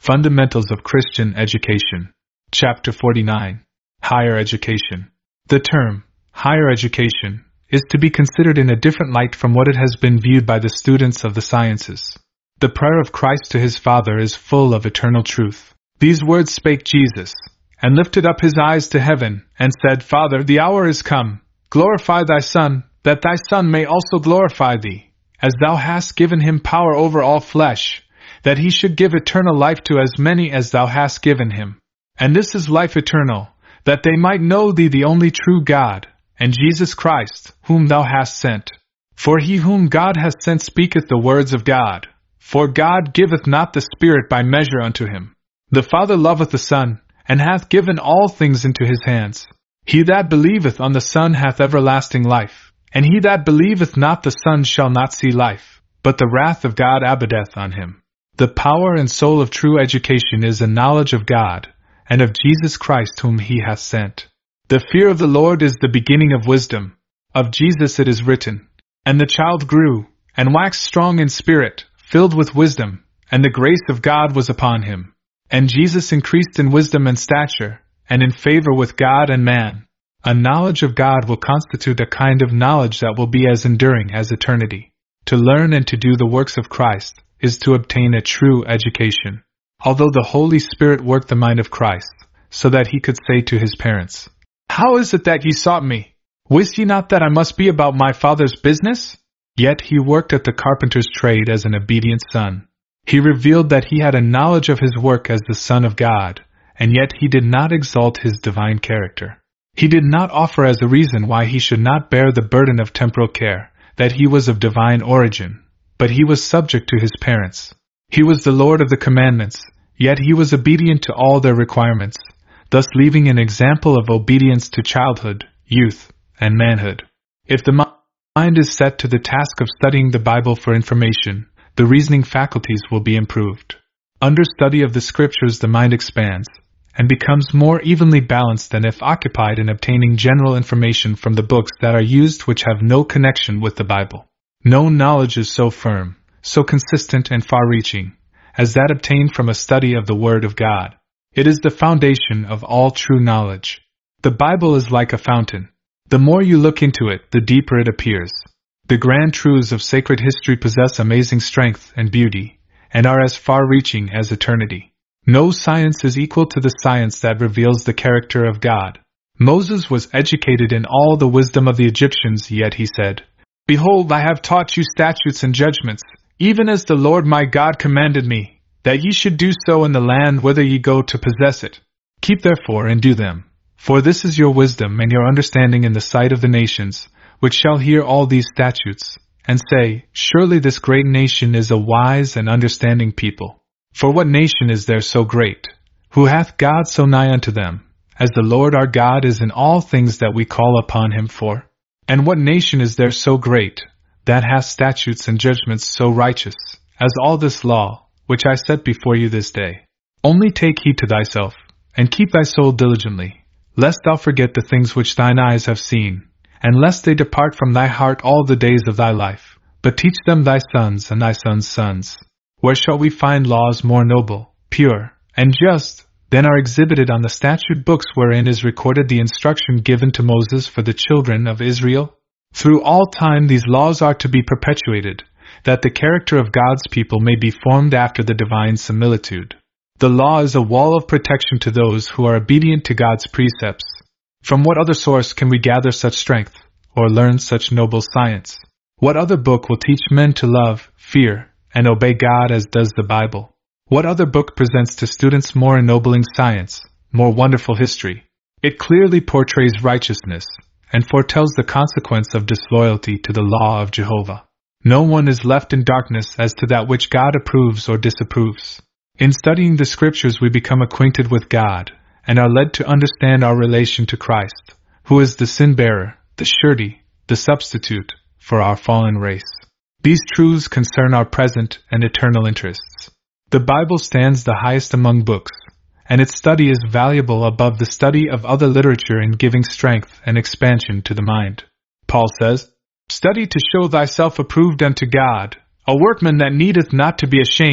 Fundamentals of Christian Education. Chapter 49. Higher Education. The term, higher education, is to be considered in a different light from what it has been viewed by the students of the sciences. The prayer of Christ to his Father is full of eternal truth. These words spake Jesus, and lifted up his eyes to heaven, and said, Father, the hour is come. Glorify thy Son, that thy Son may also glorify thee, as thou hast given him power over all flesh, that he should give eternal life to as many as thou hast given him. And this is life eternal, that they might know thee the only true God, and Jesus Christ, whom thou hast sent. For he whom God hath sent speaketh the words of God. For God giveth not the Spirit by measure unto him. The Father loveth the Son, and hath given all things into his hands. He that believeth on the Son hath everlasting life, and he that believeth not the Son shall not see life, but the wrath of God abideth on him. The power and soul of true education is a knowledge of God, and of Jesus Christ whom he hath sent. The fear of the Lord is the beginning of wisdom. Of Jesus it is written, And the child grew, and waxed strong in spirit, filled with wisdom, and the grace of God was upon him. And Jesus increased in wisdom and stature, and in favor with God and man. A knowledge of God will constitute a kind of knowledge that will be as enduring as eternity. To learn and to do the works of Christ is to obtain a true education. Although the Holy Spirit worked the mind of Christ, so that he could say to his parents, How is it that ye sought me? Wist ye not that I must be about my Father's business? Yet he worked at the carpenter's trade as an obedient son. He revealed that he had a knowledge of his work as the Son of God, and yet he did not exalt his divine character. He did not offer as a reason why he should not bear the burden of temporal care, that he was of divine origin, but he was subject to his parents. He was the Lord of the commandments, yet he was obedient to all their requirements, thus leaving an example of obedience to childhood, youth, and manhood. If the mind is set to the task of studying the Bible for information, the reasoning faculties will be improved. Under study of the Scriptures the mind expands, and becomes more evenly balanced than if occupied in obtaining general information from the books that are used which have no connection with the Bible. No knowledge is so firm, so consistent and far-reaching, as that obtained from a study of the Word of God. It is the foundation of all true knowledge. The Bible is like a fountain. The more you look into it, the deeper it appears. The grand truths of sacred history possess amazing strength and beauty, and are as far-reaching as eternity. No science is equal to the science that reveals the character of God. Moses was educated in all the wisdom of the Egyptians, yet he said, Behold, I have taught you statutes and judgments, even as the Lord my God commanded me, that ye should do so in the land whither ye go to possess it. Keep therefore and do them, for this is your wisdom and your understanding in the sight of the nations, which shall hear all these statutes, and say, Surely this great nation is a wise and understanding people. For what nation is there so great, who hath God so nigh unto them, as the Lord our God is in all things that we call upon him for? And what nation is there so great, that hath statutes and judgments so righteous, as all this law, which I set before you this day? Only take heed to thyself, and keep thy soul diligently, lest thou forget the things which thine eyes have seen, and lest they depart from thy heart all the days of thy life, but teach them thy sons and thy sons' sons. Where shall we find laws more noble, pure, and just, than are exhibited on the statute books wherein is recorded the instruction given to Moses for the children of Israel? Through all time these laws are to be perpetuated, that the character of God's people may be formed after the divine similitude. The law is a wall of protection to those who are obedient to God's precepts. From what other source can we gather such strength, or learn such noble science? What other book will teach men to love, fear, and obey God as does the Bible? What other book presents to students more ennobling science, more wonderful history? It clearly portrays righteousness, and foretells the consequence of disloyalty to the law of Jehovah. No one is left in darkness as to that which God approves or disapproves. In studying the Scriptures we become acquainted with God, and are led to understand our relation to Christ, who is the sin-bearer, the surety, the substitute, for our fallen race. These truths concern our present and eternal interests. The Bible stands the highest among books, and its study is valuable above the study of other literature in giving strength and expansion to the mind. Paul says, Study to show thyself approved unto God, a workman that needeth not to be ashamed,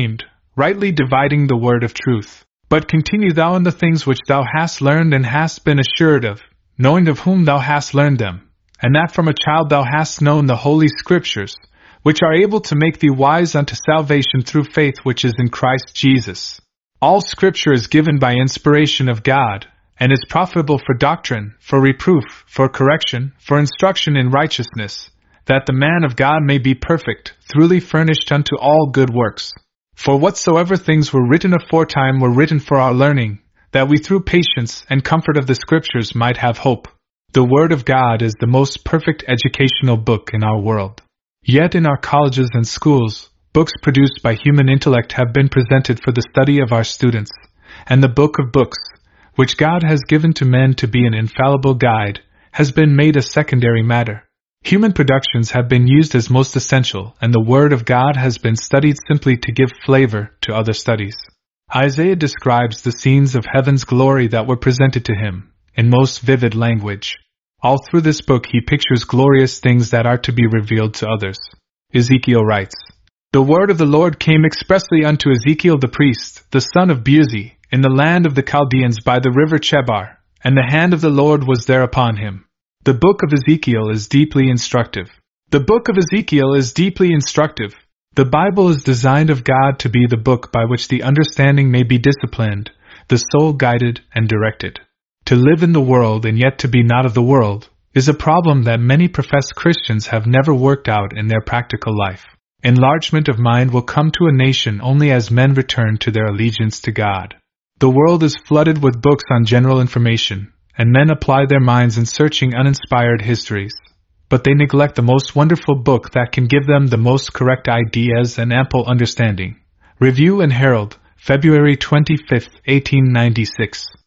rightly dividing the word of truth. But continue thou in the things which thou hast learned and hast been assured of, knowing of whom thou hast learned them, and that from a child thou hast known the holy Scriptures, which are able to make thee wise unto salvation through faith which is in Christ Jesus. All Scripture is given by inspiration of God, and is profitable for doctrine, for reproof, for correction, for instruction in righteousness, that the man of God may be perfect, thoroughly furnished unto all good works. For whatsoever things were written aforetime were written for our learning, that we through patience and comfort of the Scriptures might have hope. The Word of God is the most perfect educational book in our world. Yet in our colleges and schools, books produced by human intellect have been presented for the study of our students, and the book of books, which God has given to men to be an infallible guide, has been made a secondary matter. Human productions have been used as most essential, and the Word of God has been studied simply to give flavor to other studies. Isaiah describes the scenes of heaven's glory that were presented to him, in most vivid language. All through this book he pictures glorious things that are to be revealed to others. Ezekiel writes, "The word of the Lord came expressly unto Ezekiel the priest, the son of Buzi, in the land of the Chaldeans by the river Chebar, and the hand of the Lord was there upon him." The book of Ezekiel is deeply instructive. The book of Ezekiel is deeply instructive. The Bible is designed of God to be the book by which the understanding may be disciplined, the soul guided and directed. To live in the world and yet to be not of the world is a problem that many professed Christians have never worked out in their practical life. Enlargement of mind will come to a nation only as men return to their allegiance to God. The world is flooded with books on general information, and men apply their minds in searching uninspired histories. But they neglect the most wonderful book that can give them the most correct ideas and ample understanding. Review and Herald, February 25, 1896.